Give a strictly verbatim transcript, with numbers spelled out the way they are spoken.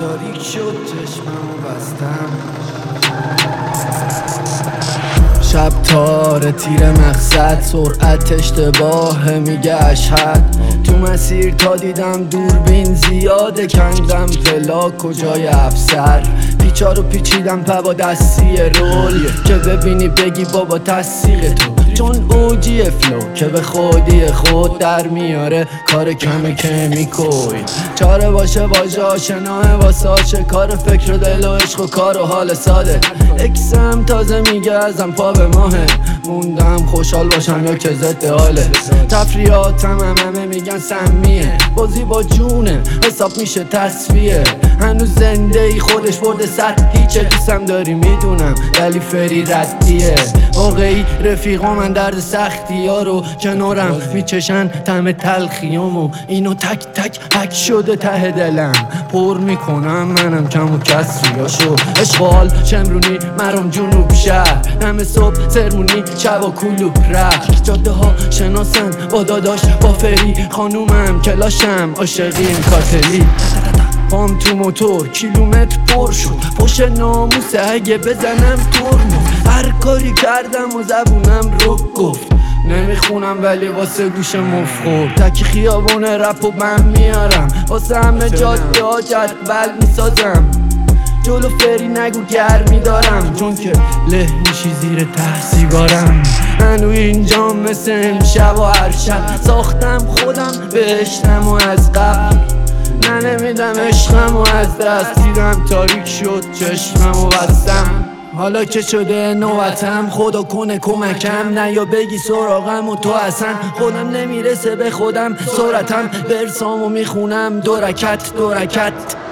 تاریک شد چشممو بستم. شب تاره تیر مقصد، سرعت اشتباه میگه اشهد. تو مسیر تا دیدم دوربین زیاده، کندم فلا کجای افسر. پیچا رو پیچیدم پا دستی رول که ببینی بگی بابا تصدیق تو، چون اوجی فلو که به خودی خود در میاره کار کم که میکوی. چاره باشه واژه آشناه واساشه، کار فکر و دل و عشق و کار و حال ساده. اکسم تازه میگه ازم پا به ماهه، موندم خوشحال باشم یا که ضد حاله. تفریحاتم هم همه میگن سمیه، بازی با جونه حساب میشه تصفیه. هنوز زنده ای خودش برده سطحی، چه دوستم داری میدونم ولی فری ردیه. واقعی رفیقا من درد سختی ها رو کنارم میچشن، طعم تلخیامو اینو تک تک حک شده ته دلم پر میکنم منم کم و کسریاشو. اشغال شمرونی مرام جنوب شهر، همه صبح سرمونی شب و کلوب رفت. جاده ها شناسن با داداش با فری، خانومم کلاشم عاشقیم کاتلی. پام تو موتور کیلومتر پر شد، پشت ناموسه اگه بزنم ترمز. هر کاری کردم و زبونم رو گفت، نمیخونم ولی واسه گوش مفخور. تکی خیابون رپ و من میارم، واسه همه جاده ها جدول میسازم. جلو فری نگو گرمی دارم، چون که له میشی زیر ته سیگارم. هنو اینجا مثل امشب و هر شب، ساختم خودم بهشتم و از قبل. نه نمیدم عشقم و از دست، دیدم تاریک شد چشمم و بستم. حالا که شده نوبتم خدا کنه کمکم، نه یا بگی سراغم و تو اصلا خودم نمیرسه به خودم. سرعتم برسامو میخونم دو رکت دو رکت.